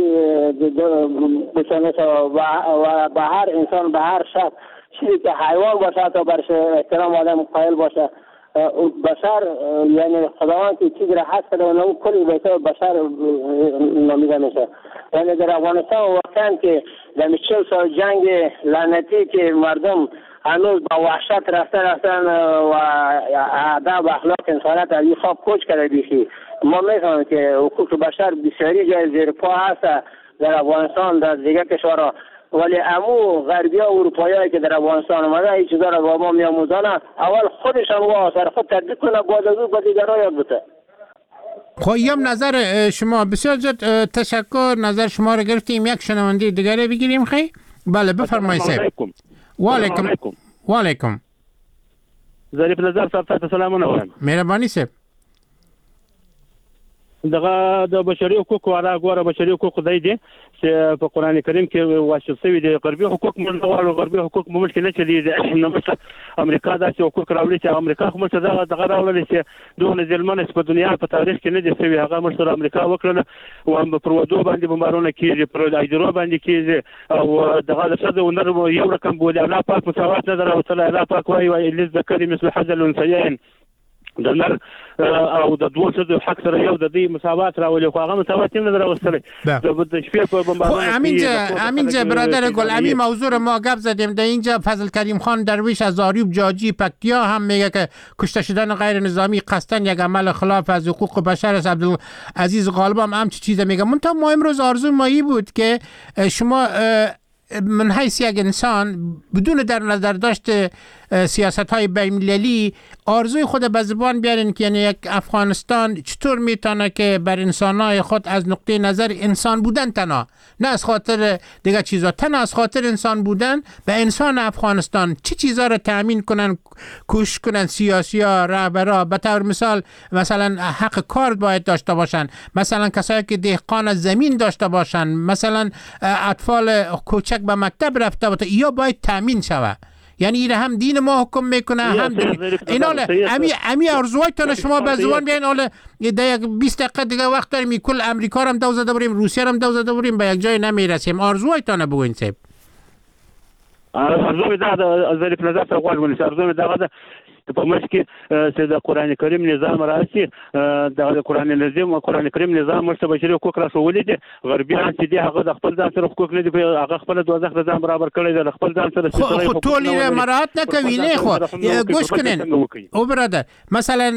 بشنه و به هر انسان، به هر شخص، چیزی که حیوان باشه تا برش احترام آدم قائل باشه. بشر یعنی خداوند که چیزی را هست کرده و نمو کلی بشر بشر نامیده میشه. یعنی در افغانستان واقعا که در چهل سال جنگ لعنتی که مردم هنوز با وحشت رفتن رفتن و ادب و اخلاق انسانیت از این خواب کوچ کرده بیخی. ما میفهمیم که حقوق بشر بسیاری جای زیر پا هست در افغانستان، در دیگه کشورها، ولی امو غربی ها و اروپایی هایی که در افغانستان آمده این چیزا را با ما میاموزانه، اول خودشان و سر خود تطبیق کنه، بعد از او با دیگران یاد بده. خب یم نظر شما بسیار زیاد تشکر. نظر شما رو گرفتیم. یک شنونده دیگه بگیریم. خیلی بله بفرمایید صاحب. و علیکم و علیکم. ظریف نظر صاحب تاسو سلامونه وایم. مهرباني صاحب. دغه د بشري حقوقو اړه غوړه بشري حقوق دی دي چې په قران کریم کې واشل شوی دی. غربي حقوق موږ غواړو غربي حقوق موږ کې نه چلی دي. نو مثلا امریکا دا چې حقوق راوړي چې امریکا هم څه دغه دغه راوړل چې دوه ځلمنه په دنیا په تاریخ کې نه دي شوی. هغه مثلا امریکا وکړه او هم پر ودو باندې بمبارونه کیږي پر ایدرو باندې کیږي او دغه د څه ونر یو رقم بوله. الله پاک مساوات نه دراوصله. الله پاک وايي وايي لذکر مثل حظ الانثيين د نر او د دوه څه حق سره یو د دې مساوات راولي. خو هغه مساوات نه دراوصله. د شپې په بمبارونه همینجا همینجا برادر گل امی موضوع رو ما گپ زدیم. در اینجا فضل کریم خان درویش از آریوب جاجی پکتیا هم میگه که کشته شدن غیر نظامی قصداً یک عمل خلاف از حقوق بشر است. عبدالعزیز غالب هم همچین چیز میگه. منتها ما امروز آرزو مایی بود که شما من حیث یک انسان بدون در نظر داشت سیاست های بین المللی آرزوی خود به زبان بیارین که یعنی یک افغانستان چطور میتونه که بر انسانهای خود از نقطه نظر انسان بودن تنها، نه از خاطر دیگه چیزا، تنها از خاطر انسان بودن به انسان افغانستان چه چیزا رو تأمین کنن، کوشش کنن سیاسی ها رهبرا. به طور مثال مثلا حق کار باید داشته باشن، مثلا کسایی که دهقان از زمین داشته باشن، مثلا اطفال کوچک به مکتب رفته باشه، یا باید تأمین شود. یعنی این هم دین ما حکم میکنه هم اینا. امی امی آرزوهایتون شما به زبان بیاین. حالا در یک بیست دقیقه دیگه وقت داریم. کل امریکا رو هم دو زده بریم، روسیه رو هم دو زده بریم، به یک جای نمیرسیم. آرزوهایتون بگوین صاحب. آرزوی دا د ظریف نظر څخه غواړم چې ارزوی دا ده په مش کې چې د قران کریم نظام راسي. د قران نظام قران کریم نظام مرسته بشري حقوق راسولې دي. غربيان چې دي هغه د خپل ځان سره حقوق نه دي، هغه خپل دوزخ د ځان برابر کړی دی، خپل ځان سره خو ټول یې مراعات نه کوي. نه خو گوش کنین او برادر، مثلا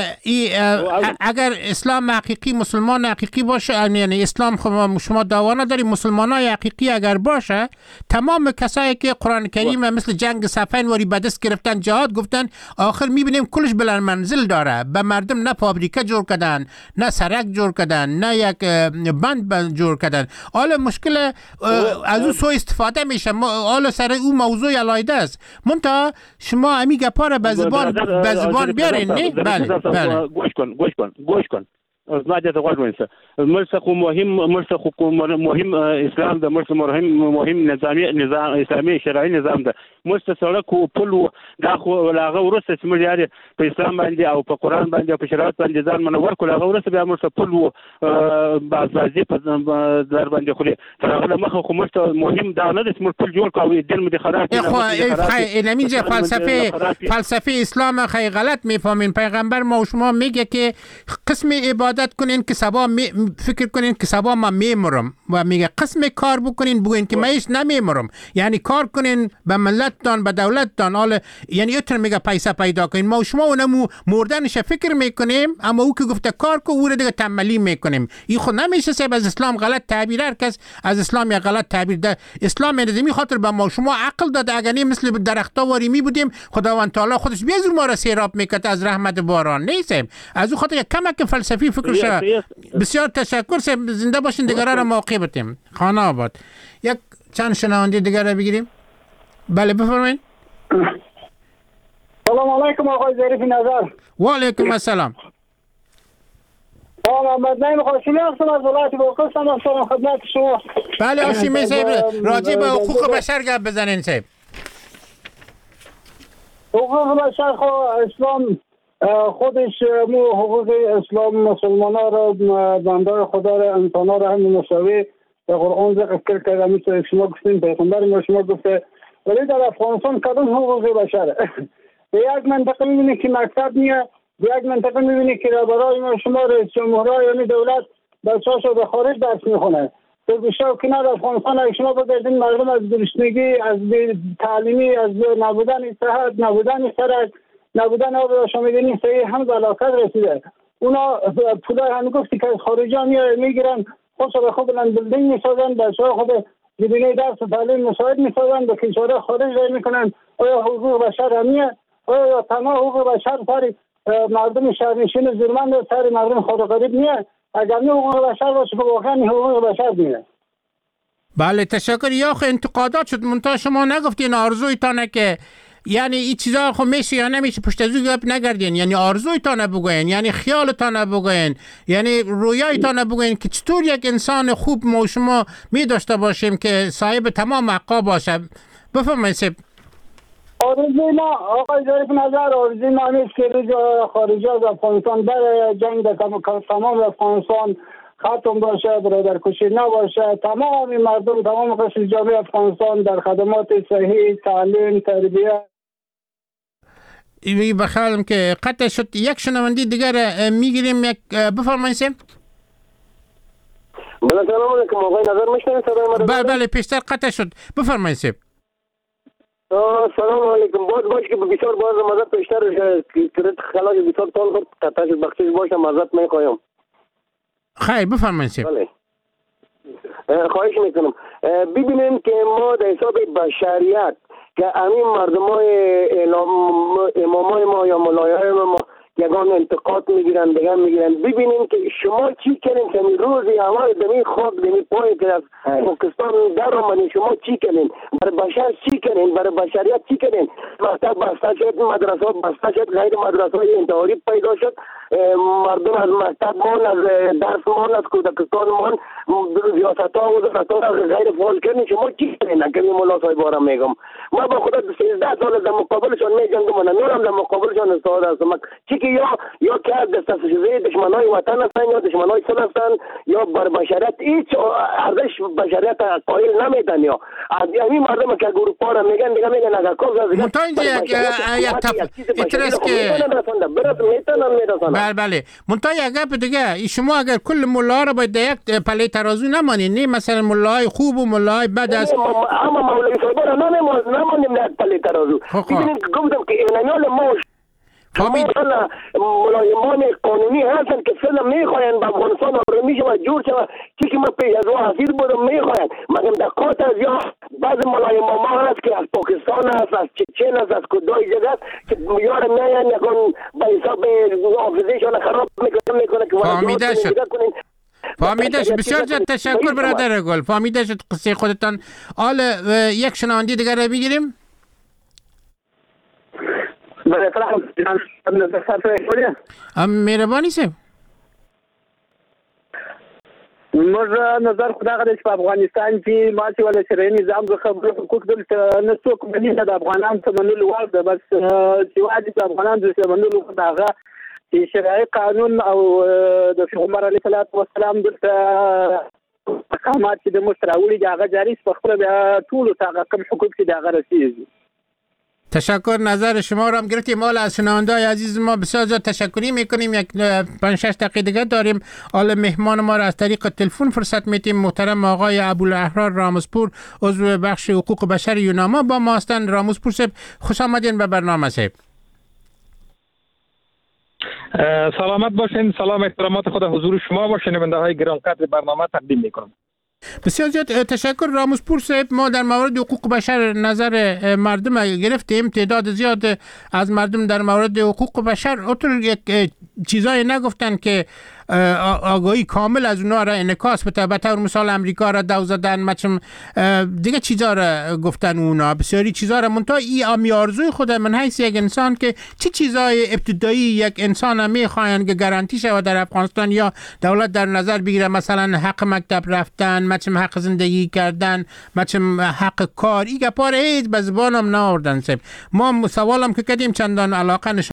اگر اسلام حقیقی مسلمان حقیقی باشه، یعنی اسلام خو شما دعوا نداریم، مسلمانای حقیقی اگر باشه، تمام کسایی که قران کریم مثل جنگ صفین وری به دست گرفتن، جهاد گفتن، آخر میبینیم کلش بلند منزل داره. به مردم نه فابریکه جور کردن، نه سرک جور کردن، نه یک بند جور کردن. حالا مشکل از اون سو استفاده میشه. حالا سر اون موضوع علایده است. منتها شما امی گپا رو به زبان به زبان بیارین. نه بله بله گوش کن گوش کن گوش کن زماده ته غوږ ونیسه. مرسته خو مهم مرسته خو مهم اسلام ده، مرسته مهم مهم نظامی نظام اسلامي شرعي نظام ده. مرسته سړک او پل دا خو لاغه ورسته چې مریاري په اسلام باندې او په قران باندې او په شریعت باندې ځان منور کول، هغه ورسته بیا مرسته پل او بازازي په در باندې خو هغه مخه خو مرسته مهم دا نه چې مرسته پل جوړ کاوه دین مدي خراب. خو این اینجا فلسفه فلسفه اسلام خیلی غلط میفهمین. پیغمبر ما شما میگه که قسم عبادت کنین که سبا می فکر کنین که سبا ما میمرم، و میگه قسم کار بکنین بگوین که مایش نمیمرم. یعنی کار کنین به ملتتان به دولتتان. حالا یعنی یتر میگه پیسه پیدا کنین. ما شما اونم مردنش فکر میکنیم، اما او که گفته کار کو او رو دیگه تنبلی میکنیم. این خود نمیشه سب از اسلام غلط تعبیر. هر کس از اسلام یا غلط تعبیر ده. اسلام نظامی خاطر به ما شما عقل داده. اگر نه مثل درختا واری می بودیم، خداوند تعالی خودش بیازور ما را سیراب میکرد از رحمت باران. نیستیم از او خاطر کمک فلسفی فکر شه. بسیار تشکر. زنده باشین. دیگران را موقع بتیم. خانه آباد. یک چند شنونده دیگر را بگیریم. بله بفرمایید. سلام علیکم آقای ظریف نظر. و علیکم السلام. آقا محمد نعیم خاشمی هستم از ولایت بلوچستان. هستم خدمت شما. بله هاشمی صاحب، راجع به حقوق بشر گپ بزنین صاحب. حقوق بشر خو اسلام خودش مو حقوق اسلام مسلمان ها را بنده خدا را انسان ها را هم مساوی در قرآن ذکر کرده. مثل شما گفتین پیغمبر ما شما گفته، ولی در افغانستان کدوم حقوق بشر؟ به یک منطقه میبینی که مکتب میه، به یک منطقه میبینی که رهبرای ما شما رئیس جمهورای یعنی دولت بچه‌هاشو به خارج درس میخونه. تو بیشتر که نه افغانستان اگه شما بگردین مردم از گرسنگی، از تعلیمی، از نبودن صحت، نبودن سرک، نبودن آب را شما می‌بینید صحیح هم بلاکت رسیده. اونا پولای هم گفتی که از خارجی ها میگیرن، خودشو به خود بلند بلدینگ میسازن، بچه ها خود بدون درس و تعلیم مساعد میسازن، به کشورهای خارج رای میکنن. آیا حقوق بشر همیه؟ آیا تمام حقوق بشر سری مردم شهرنشین زورمند سر مردم خود غریب نیست. اگر نه حقوق بشر باشه واقعا حقوق بشر نیست. بله تشکر. یا خو انتقادات شد منتها شما نگفتین آرزویتانه که یعنی این چیزا خو میشه یا نمیشه پشت از او گپ نگردین، یعنی آرزویتانه بگوین، یعنی خیالتانه بگوین، یعنی رویایتانه بگوین که چطور یک انسان خوب ما شما می داشته باشیم که صاحب تمام حقا باشه. بفرمایید. آرزوی ما آقای ظریف نظر آرزوی ما نیست که روز خارجی از افغانستان بره، جنگ در تمام افغانستان ختم باشه، برادرکشی نباشه، تمام مردم تمام قشر جامعه افغانستان در خدمات صحی، تعلیم، تربیت. ای بخیالم که قطع شد. یک شنوندی دیگر میگیریم. یک بفرمایید. بله سلام علیکم آقای نظر میشنوید صدای ما؟ بله بله پیشتر قطع شد. بفرمایید. سلام علیکم. باز باش که بسیار باز مزد پیشتر کرد خلاص بسیار تال خود قطع شد بخشش باشه مزد میخوایم. خیر بفرمایید. بله خواهش میکنم. ببینیم که ما در حساب بشریت که همین مردم های امامای ما یا ملایای ما یگان انتقاد میگیرن دیگه میگیرن، ببینیم که شما چی کنین که روزی اول دمی خواب دمی پای که از پاکستان در آمدین شما چی کنین برای بشر، چی کنین برای بشریت، چی کنین؟ مکتب بسته شد، مدرسه بسته شد، غیر مدرسه های انتحاری پیدا شد، مردم از مکتب مان، از درس مان، از کودکستان مان، ریاست ها و وزارت ها غیر فعال کردین، شما چی کنین؟ اگر مولا صاحب بارم میگم ما با خدا سیزده سال در مقابلشان میجنگم، من نورم در مقابلشان استاد هستم چی که یا یا که دسترسی دشمنای وطن هستن یا دشمنای صلح هستن یا بر بشریت هیچ ارزش بشریت قائل نمیدن. یا از همین مردم که اروپا را میگن دیگه میگن اگر کوز از منتها اینجا یک اترس که بله بله منتها یک گپ دیگه، شما اگر کل ملا را باید یک پله ترازو نمانید، نه مثلا ملای خوب و ملای بد است. اما مولوی صاحب را نمانیم نه پله ترازو. ببینید گفتم که اینمیال ما مثلا ملایمان قانونی هستن که فعلا میخواین به افغانستان آرامی شود جور شود چی که من پیش از او حاضر بودم میخواین مگم دقات از یا بعض ملایمان ما هست که از پاکستان هست، از چچن هست، از کدای جگه هست که یار میان یکن به حساب حافظهشان خراب میکنه میکنه که فهمیده شد فهمیده شد. بسیار جد تشکر برادر گل. فهمیده شد قصه خودتان. حال یک شنوندی دیگر رو بگیریم. بله سلام مهربانی سه موږ نظر خدا غواړي چې په افغانستان کې ماشي ولا شرعي نظام د خبرو حقوق دلته نه څوک مني نه د افغانانو ته منلو وړ ده، بس چې واجب د افغانانو ته منلو وړ ده هغه چې شرعي قانون او د پیغمبر علیه الصلاة والسلام دلته احکامات چې د موږ راوړي دي هغه جاري په خپله بیا ټولو ته هغه کوم حقوق چې د هغه رسېږي. تشکر. نظر شما را هم گرفتیم. حالا از شنونده‌های عزیز ما بسیار زیاد تشکری میکنیم. یک پنج شش دقیقه دیگه داریم. حالا مهمان ما را از طریق تلفن فرصت میتیم. محترم آقای ابوالاحرار رامزپور عضو بخش حقوق بشر یوناما با ما هستند. رامزپور صاحب خوش آمدین به برنامه صاحب. سلامت باشین. سلام احترامات خود حضور شما و شنونده های گرانقدر برنامه تقدیم میکنم. بسیار زیاد تشکر رامزپور صاحب. ما در مورد حقوق بشر نظر مردم گرفتیم. تعداد زیاد از مردم در مورد حقوق بشر اطور یک چیزایی نگفتن که آگاهی کامل از اونها را انعکاس بده. به طور مثال امریکا را دو زدن، مچم دیگه چیزا را گفتن اونا، بسیاری چیزا را. منتها این امی آرزوی خود من حیث یک انسان که چی چیزای ابتدایی یک انسان میخواین که گارانتی شود در افغانستان یا دولت در نظر بگیره، مثلا حق مکتب رفتن، مچم حق زندگی کردن، مچم حق کار، این گپار هیچ به زبانم نآوردن. ما سوالم که کردیم چندان علاقه نشون